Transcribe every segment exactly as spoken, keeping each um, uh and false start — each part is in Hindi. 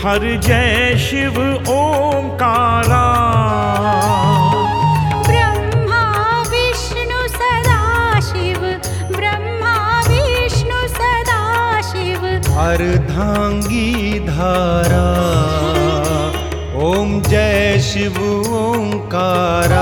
हर जय शिव ओंकारा। ब्रह्मा विष्णु सदा शिव, ब्रह्मा विष्णु सदा शिव। अर्धांगी धारा ओम जय शिव ओंकारा।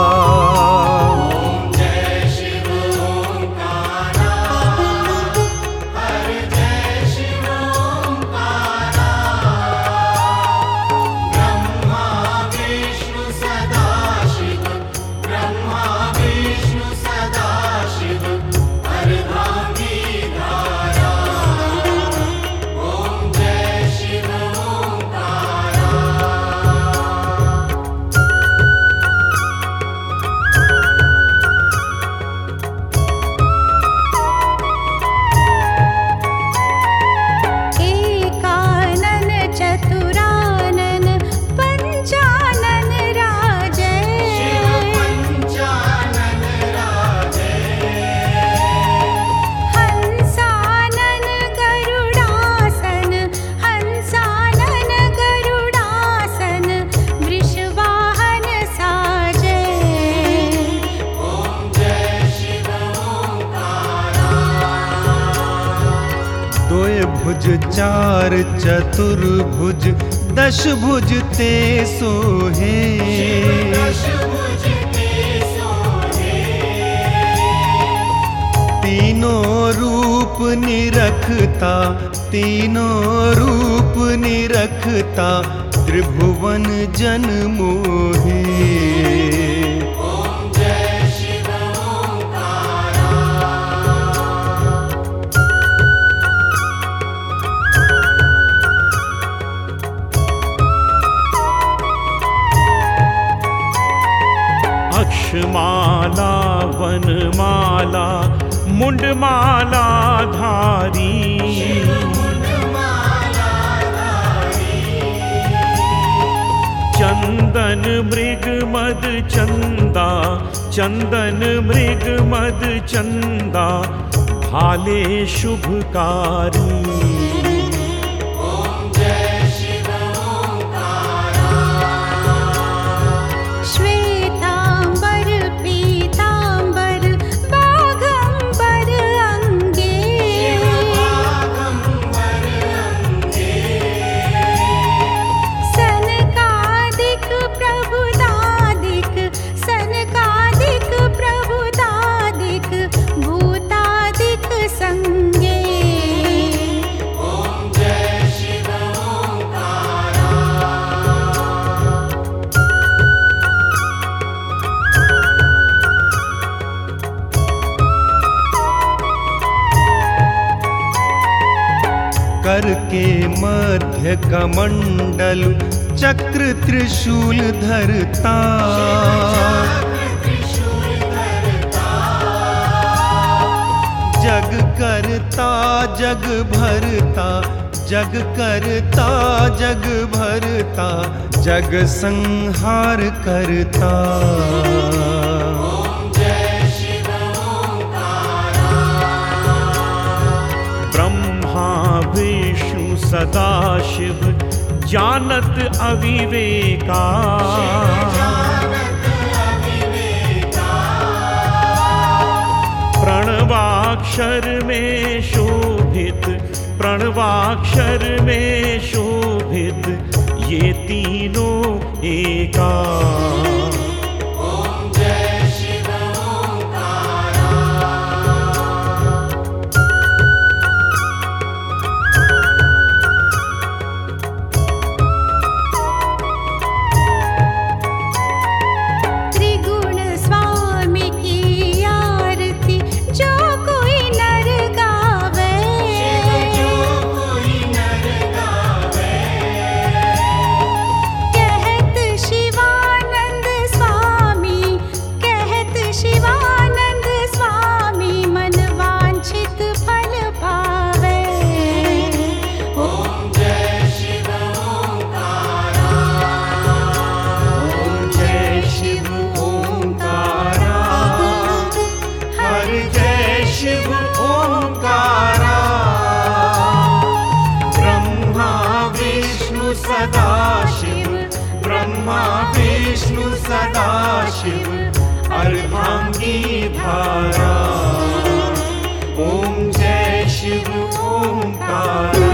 चार चतुर्भुज दश भुज ते सोहे। तीनों रूप निरखता, तीनों रूप निरखता, त्रिभुवन जन मोहे। अक्षमाला वनमाला मुंडमाला धारी। चंदन मृग मद चंदा, चंदन मृग मद चंदा, भाले शुभकारी। करके मध्य कमंडल चक्र त्रिशूल धरता। जग करता जग भरता, जग करता जग भरता, जग संहार करता। विष्णु सदा शिव जानत अविवेका। प्रणवाक्षर में शोभित, प्रणवाक्षर में शोभित, ये तीनों एका। कहत शिवानंद ब्रह्मा विष्णु सदाशिव अर्धांगी धारा। ओम जय शिव ओंकार।